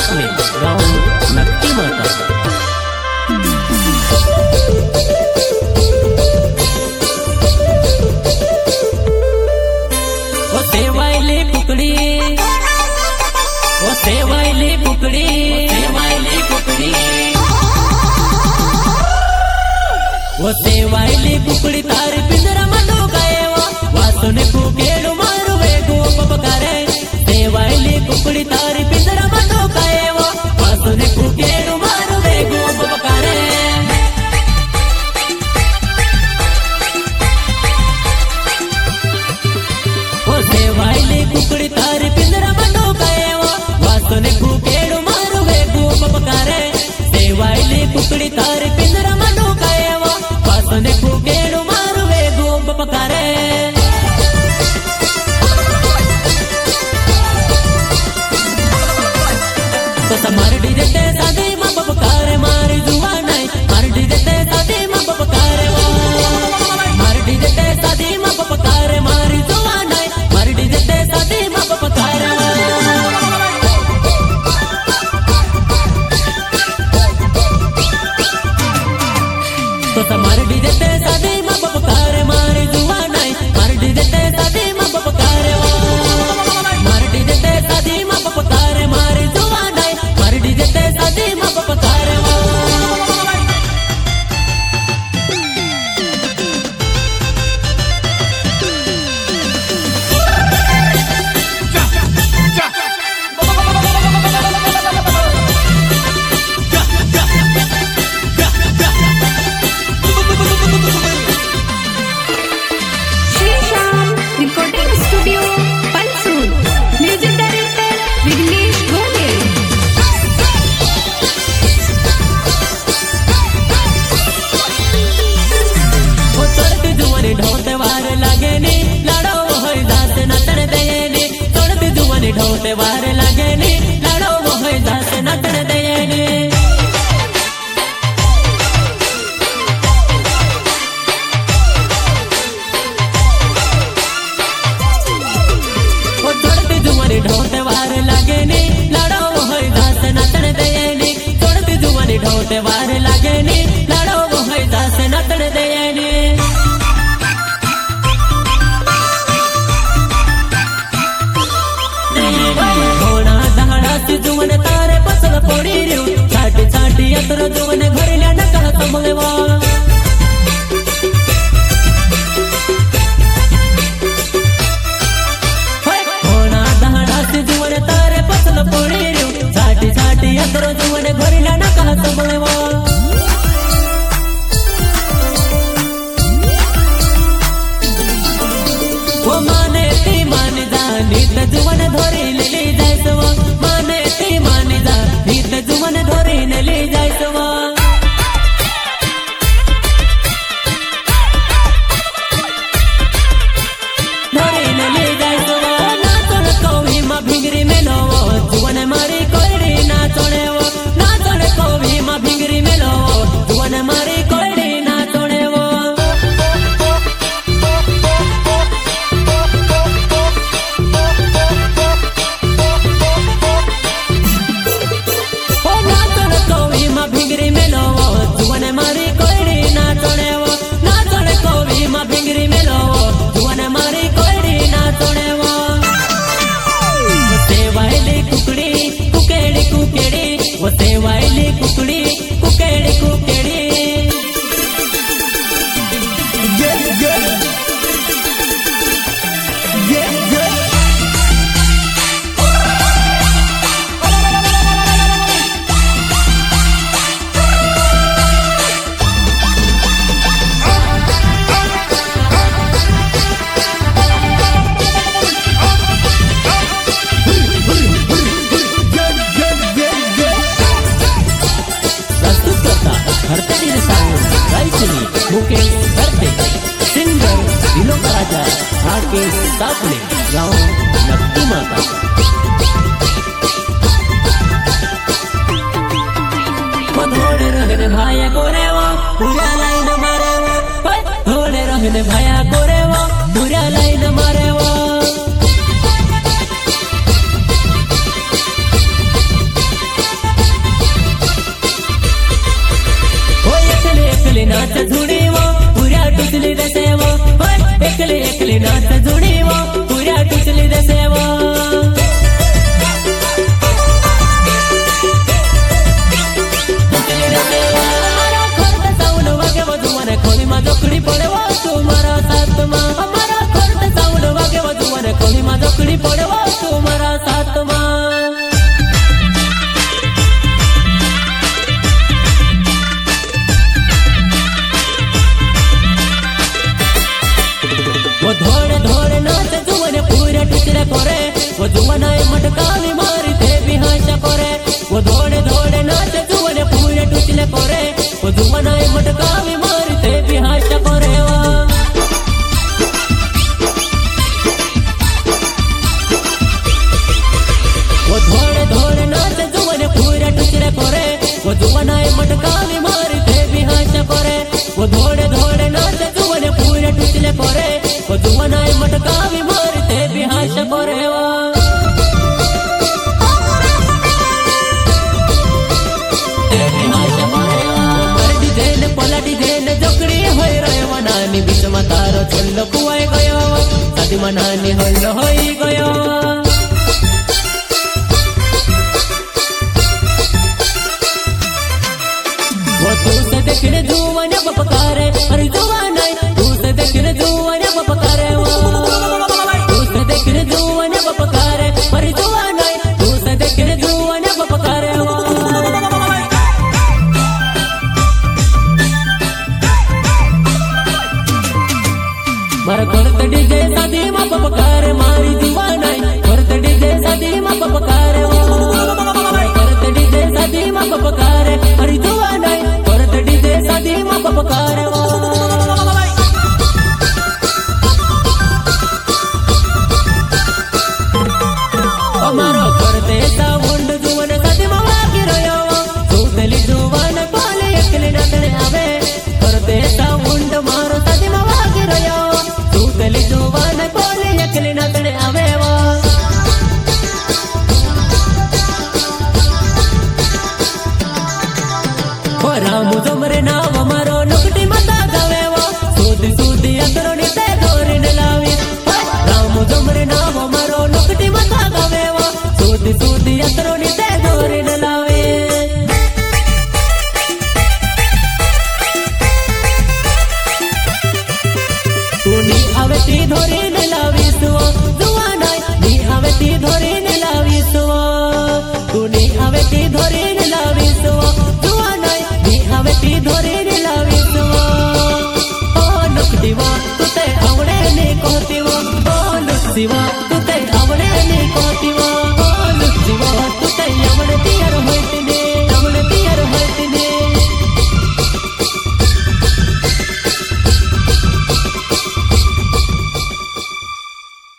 सापले गाव नक्की माता। वो सेवायली कुकड़ी, वो सेवायली कुकड़ी, सेवायली कुकड़ी, वो सेवायली कुकड़ी तारी पिंजरा मनो गए वासुने कुकेड़ू मारू वेगो पपकारे। सेवायली कुकड़ी तारी पिंजरा मनो गए वासुने कुकेड़ू मारू वेगो पपकारे। वो सेवायली कुकड़ी तारी पिंजरा मनो गए वासुने कुकेड़ू मारू वेगो पपकारे। सेवायली कुकड़ी तारी पिंजरा मनो गए वासुने कुकेड़ू मारू वेगो पपकारे। मार डीजे ते सादी मां पपकारे मारी जुआ नहीं, मार डीजे ते सादी मां पपकारे मार डीजे ते सादी मां पपकारे मारी जुआ नहीं, मार डीजे ते सादी मां पपकारे। तो मार डीजे ते सादी मां पपकारे मारी जुआ नहीं, मार डीजे ते सादी मां पपकारे मार डीजे ते सादी मां पपकारे मारी जुआ नहीं, मार डीजे ते सादी मां पपकारे। ढोते वार लागे नी लाड़ो होय दास नचन देनी, तोड़ती जुवानी ढोते वार लागे नी लाड़ो होय दास नचन देनी। वो तोड़ती जुवानी ढोते वार लागे नी लाड़ो होय दास नचन देनी, तोड़ती जुवानी ढोते वार लागे नी लाड़ो होय दास नचन देनी। जुवन तारे पसल पोड़ी रियो छाटी छाटी अतर जुवन घरल्या नका समलेवा। होना दहडा से जुवन तारे पसल पोड़ी रियो छाटी छाटी अतर जुवन घरल्या नका समलेवा। वो माने ती मान जानी त जुवन धोरी लेली जायसवा, माने ती मानी जा नीत जुवन धोरी नेली जायसवा। धोरी नेली जायसवा नाचण कोवी मा भिंगरी मेलो जुवन मारी कोयडी नाचणे वो, नाचण कोवी मा भिंगरी मेलो जुवन मारी कोयडी नाचणे वो। भिंगरी मेलो जुवन मारी कोयडी नाचणे वो, नाचण कोवी मा भिंगरी मेलो जुवन मारी कोयडी नाचणे वो। सेवायली कुकड़ी कुकेड़ी कुकेड़ी, वो सेवायली कुकड़ी कुकेड़ी कुकेड़ी। मुकेश करते सिंगर दिलों का राजा राकेश सापले गाँव नक्की माता। थोड़े रहने भाया गोरे वो पूरा लाइन मारे वो, थोड़े रहने भाया गोरे वो पूरा लाइन मारे वो। नाच झुडीव पुऱ्या टुचली देसेव एकले एकले नाच झुडीव पुऱ्या टुचली देसेव खोली मा जोकड़ी पड़े वो तुम्हारा साथ मां हमारा खर्च साउंड वागे वो जुआने खोली मा जोकड़ी पड़े वो तुम्हारा साथ मां वो धोड़े धोड़े नाच जुआने पूरे टुचरे करे वो जुआना मटकावी मारी थे भी हाशा करे वो धोड़े धोड़े नाच जुआने पूरे टुचले करे वो जुआना मटकावी मारी थे भी हाशा करे वो धोड़े धोड़े नाच जुआने पूरे टुचरे करे वो जुआना मटकावी मारी थे भी हाशा करे वो धोड़े धोड़े नाच जुआने पूरे टुचले करे वो जुआना मटकावी मारी थे भी हाशा करे बीच में तारो छल्लो कुआई गयो साथी मनानी हल्लो होई गयो वो तू से देखने जुआने बपकारे अरे जुआने तू से देखने जुआने बपकारे तू से देखने जुआने बपकारे अरे जुआने तू से देखने जुआने बपकारे मारा करत डीजे शादी मा पपकार मारी दीवानाई करत डीजे शादी मा पपकार करत डीजे शादी मा पपकार हरी दीवानाई करत डीजे शादी मा पपकार हमारो करते साउंड जुवन शादी मा वागी रयो सुतली जुवन पाले एकले नाचने आवे करते साउंड मारो शादी मा वागी रयो सुतली जुवन पाले एकले नाचने आवे वो रामू जमरे नाव मारो नुकटी मता गावे वो सूदी सूदी अंदरो नीते गोरी ने लावी रामू जमरे नाव मारो नुकटी मता गावे वो सूदी सूदी अंदरो नीते गोरी ने लावी तू नी आवे ती धोरी ने लावी सुवा जुआनाई नी आवे ती धोरी ने लावी सुवा तू नी आवे ती धोरी ने लावी सुवा जुआनाई नी आवे ती धोरी ने लावी सुवा ओ नुकटीवा तुते आवडे ने कोतीवा ओ नुकसीवा तुते आवडे ने कोतीवा